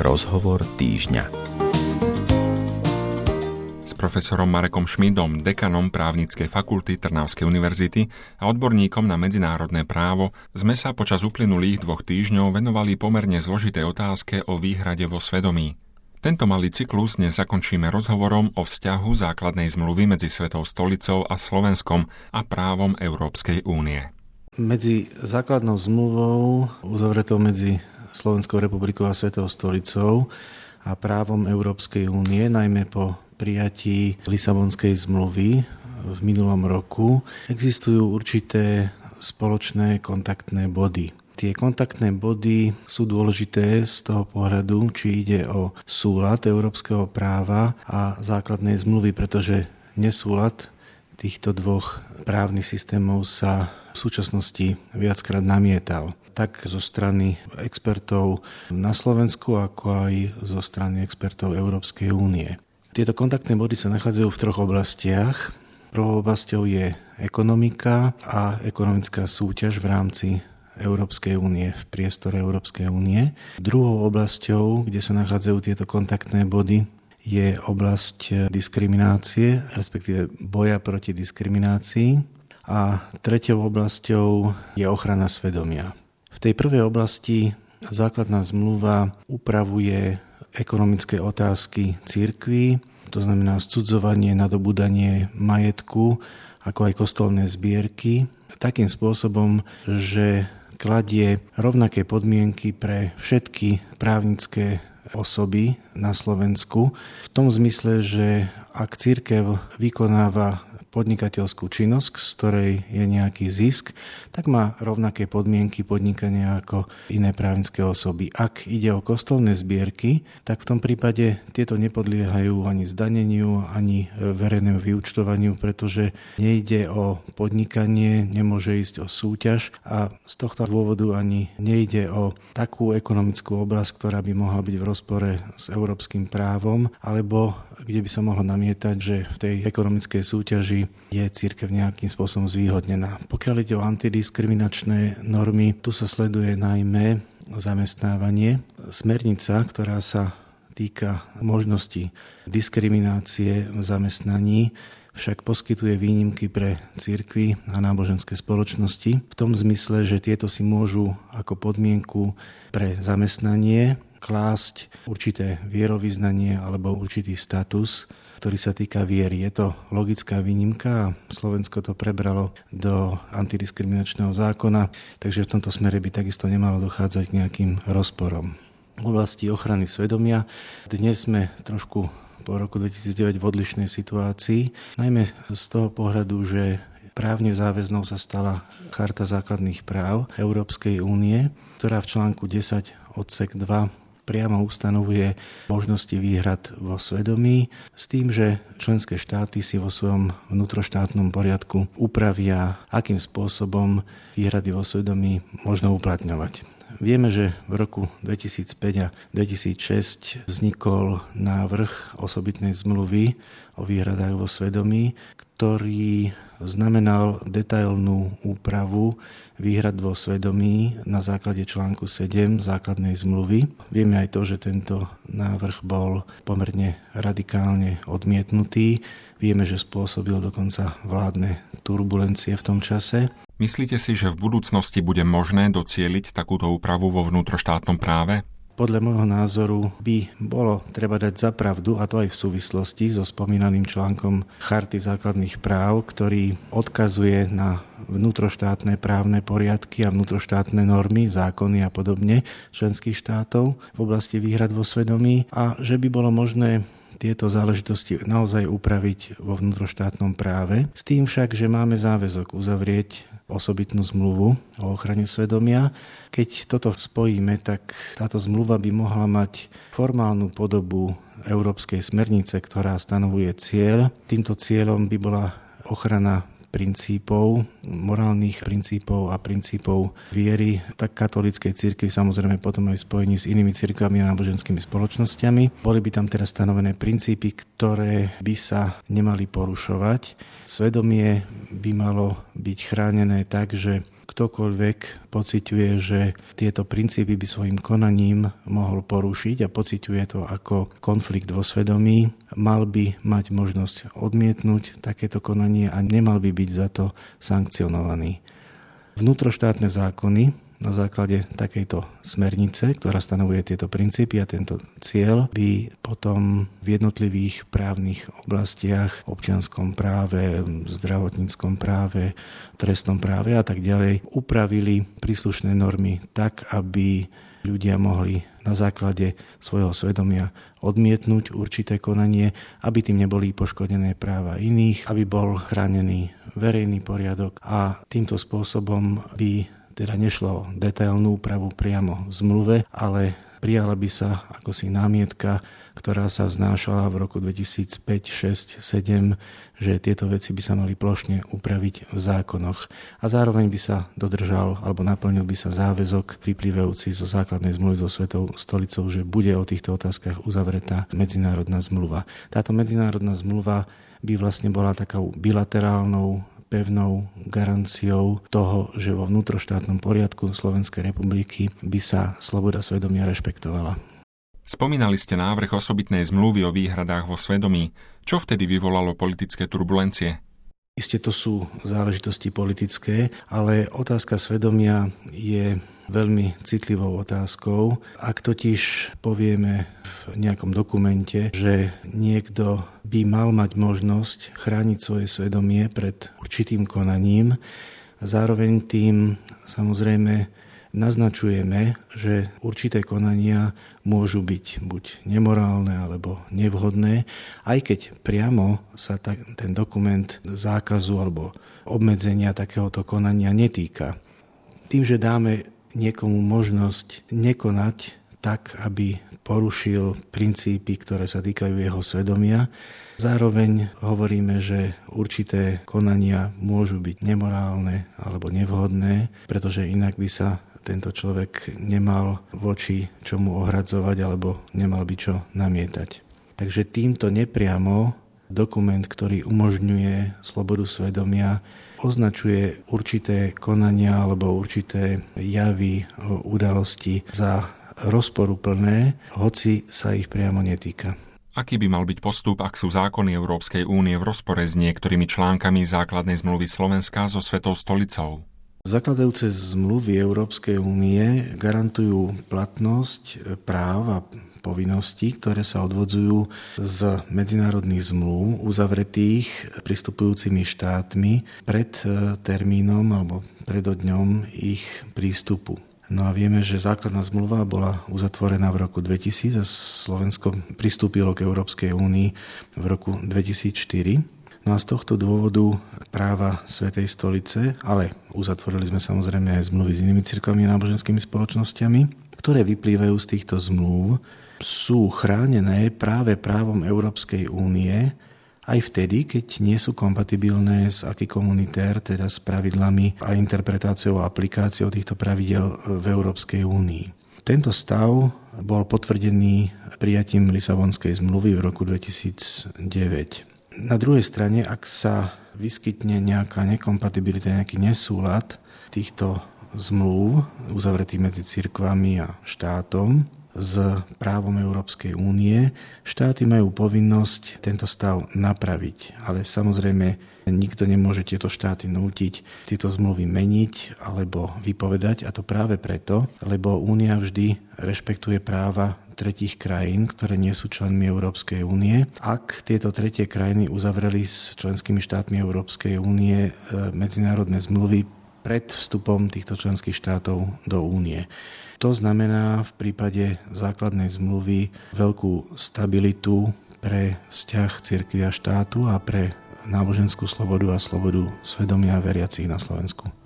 Rozhovor týždňa. S profesorom Marekom Šmidom, dekanom Právnickej fakulty Trnavskej univerzity a odborníkom na medzinárodné právo sme sa počas uplynulých 2 týždňov venovali pomerne zložitej otázke o výhrade vo svedomí. Tento malý cyklus dnes zakončíme rozhovorom o vzťahu základnej zmluvy medzi Svetou stolicou a Slovenskom a právom Európskej únie. Medzi základnou zmluvou uzavretou medzi Slovenskou republikou a Svetou stolicou a právom Európskej únie, najmä po prijatí Lisabonskej zmluvy v minulom roku, existujú určité spoločné kontaktné body. Tie kontaktné body sú dôležité z toho pohľadu, či ide o súlad európskeho práva a základnej zmluvy, pretože nesúlad týchto dvoch právnych systémov sa v súčasnosti viackrát namietal. Tak zo strany expertov na Slovensku, ako aj zo strany expertov Európskej únie. Tieto kontaktné body sa nachádzajú v 3 oblastiach. Prvou oblasťou je ekonomika a ekonomická súťaž v rámci Európskej únie, v priestore Európskej únie. Druhou oblasťou, kde sa nachádzajú tieto kontaktné body, je oblasť diskriminácie, respektíve boja proti diskriminácii. A treťou oblasťou je ochrana svedomia. V tej prvej oblasti základná zmluva upravuje ekonomické otázky cirkví, to znamená scudzovanie, nadobúdanie majetku, ako aj kostolné zbierky, takým spôsobom, že kladie rovnaké podmienky pre všetky právnické osoby na Slovensku v tom zmysle, že ak cirkev vykonáva podnikateľskú činnosť, z ktorej je nejaký zisk, tak má rovnaké podmienky podnikania ako iné právnické osoby. Ak ide o kostolné zbierky, tak v tom prípade tieto nepodliehajú ani zdaneniu, ani verejnému vyúčtovaniu, pretože nejde o podnikanie, nemôže ísť o súťaž a z tohto dôvodu ani nejde o takú ekonomickú oblasť, ktorá by mohla byť v rozpore s európskym právom, alebo kde by sa mohlo namietať, že v tej ekonomickej súťaži je cirkev nejakým spôsobom zvýhodnená. Pokiaľ ide o antidiskriminačné normy, tu sa sleduje najmä zamestnávanie. Smernica, ktorá sa týka možnosti diskriminácie v zamestnaní, však poskytuje výnimky pre cirkvi a náboženské spoločnosti v tom zmysle, že tieto si môžu ako podmienku pre zamestnanie klásť určité vierovyznanie alebo určitý status, ktorý sa týka viery. Je to logická výnimka a Slovensko to prebralo do antidiskriminačného zákona, takže v tomto smere by takisto nemalo dochádzať k nejakým rozporom. V oblasti ochrany svedomia dnes sme trošku po roku 2009 v odlišnej situácii, najmä z toho pohľadu, že právne záväznou sa stala Charta základných práv Európskej únie, ktorá v článku 10 odsek 2 priamo ustanovuje možnosti výhrad vo svedomí s tým, že členské štáty si vo svojom vnútroštátnom poriadku upravia, akým spôsobom výhrady vo svedomí možno uplatňovať. Vieme, že v roku 2005 a 2006 vznikol návrh osobitnej zmluvy o výhradách vo svedomí, ktorý znamenal detailnú úpravu výhrad vo svedomí na základe článku 7 základnej zmluvy. Vieme aj to, že tento návrh bol pomerne radikálne odmietnutý. Vieme, že spôsobil dokonca vládne turbulencie v tom čase. Myslíte si, že v budúcnosti bude možné docieliť takúto úpravu vo vnútroštátnom práve? Podľa môjho názoru by bolo treba dať za pravdu, a to aj v súvislosti so spomínaným článkom Charty základných práv, ktorý odkazuje na vnútroštátne právne poriadky a vnútroštátne normy, zákony a podobne členských štátov v oblasti výhrad vo svedomí a že by bolo možné tieto záležitosti naozaj upraviť vo vnútroštátnom práve. S tým však, že máme záväzok uzavrieť osobitnú zmluvu o ochrane svedomia. Keď toto spojíme, tak táto zmluva by mohla mať formálnu podobu európskej smernice, ktorá stanovuje cieľ. Týmto cieľom by bola ochrana princípov, morálnych princípov a princípov viery, tak katolíckej cirkvi, samozrejme potom aj spojení s inými cirkvami a náboženskými spoločnosťami. Boli by tam teraz stanovené princípy, ktoré by sa nemali porušovať. Svedomie by malo byť chránené tak, že ktokoľvek pociťuje, že tieto princípy by svojim konaním mohol porušiť a pociťuje to ako konflikt vo svedomí, mal by mať možnosť odmietnúť takéto konanie a nemal by byť za to sankcionovaný. Vnútroštátne zákony na základe takejto smernice, ktorá stanovuje tieto princípy a tento cieľ, by potom v jednotlivých právnych oblastiach, občianskom práve, zdravotníckom práve, trestnom práve a tak ďalej, upravili príslušné normy tak, aby ľudia mohli na základe svojho svedomia odmietnúť určité konanie, aby tým neboli poškodené práva iných, aby bol chránený verejný poriadok a týmto spôsobom by teda nešlo o detailnú úpravu priamo v zmluve, ale prijala by sa ako si námietka, ktorá sa vznášala v roku 2005, 6, 7, že tieto veci by sa mali plošne upraviť v zákonoch. A zároveň by sa dodržal alebo naplnil by sa záväzok vyplývajúci zo základnej zmluvy so Svetou stolicou, že bude o týchto otázkach uzavretá medzinárodná zmluva. Táto medzinárodná zmluva by vlastne bola takou bilaterálnou pevnou garanciou toho, že vo vnútroštátnom poriadku Slovenskej republiky by sa sloboda svedomia rešpektovala. Spomínali ste návrh osobitnej zmluvy o výhradách vo svedomí. Čo vtedy vyvolalo politické turbulencie? Isté to sú záležitosti politické, ale otázka svedomia je veľmi citlivou otázkou. Ak totiž povieme v nejakom dokumente, že niekto by mal mať možnosť chrániť svoje svedomie pred určitým konaním, zároveň tým samozrejme naznačujeme, že určité konania môžu byť buď nemorálne alebo nevhodné, aj keď priamo sa ten dokument zákazu alebo obmedzenia takéhoto konania netýka. Tým, že dáme niekomu možnosť nekonať tak, aby porušil princípy, ktoré sa týkajú jeho svedomia, zároveň hovoríme, že určité konania môžu byť nemorálne alebo nevhodné, pretože inak by sa tento človek nemal voči čomu ohradzovať alebo nemal by čo namietať. Takže týmto nepriamo dokument, ktorý umožňuje slobodu svedomia, označuje určité konania alebo určité javy, udalosti za rozporuplné, hoci sa ich priamo netýka. Aký by mal byť postup, ak sú zákony Európskej únie v rozpore s niektorými článkami základnej zmluvy Slovenska so Svetou stolicou? Zakladajúce zmluvy Európskej únie garantujú platnosť práv a povinností, ktoré sa odvodzujú z medzinárodných zmluv uzavretých pristupujúcimi štátmi pred termínom alebo predodňom ich prístupu. No a vieme, že základná zmluva bola uzatvorená v roku 2000 a Slovensko pristúpilo k Európskej únii v roku 2004. No a z tohto dôvodu práva Svätej stolice, ale uzatvorili sme samozrejme aj zmluvy s inými cirkvami a náboženskými spoločnosťami, ktoré vyplývajú z týchto zmluv, sú chránené práve právom Európskej únie aj vtedy, keď nie sú kompatibilné s acquis communautaire, teda s pravidlami a interpretáciou a aplikáciou týchto pravidel v Európskej únii. Tento stav bol potvrdený prijatím Lisabonskej zmluvy v roku 2009. Na druhej strane, ak sa vyskytne nejaká nekompatibilita, nejaký nesúlad týchto zmluv uzavretých medzi cirkvami a štátom s právom Európskej únie, štáty majú povinnosť tento stav napraviť. Ale samozrejme, nikto nemôže tieto štáty nútiť tieto zmluvy meniť alebo vypovedať, a to práve preto, lebo únia vždy rešpektuje práva tretích krajín, ktoré nie sú členmi Európskej únie. Ak tieto tretie krajiny uzavreli s členskými štátmi Európskej únie medzinárodné zmluvy pred vstupom týchto členských štátov do únie. To znamená v prípade základnej zmluvy veľkú stabilitu pre vzťah cirkvi a štátu a pre náboženskú slobodu a slobodu svedomia veriacich na Slovensku.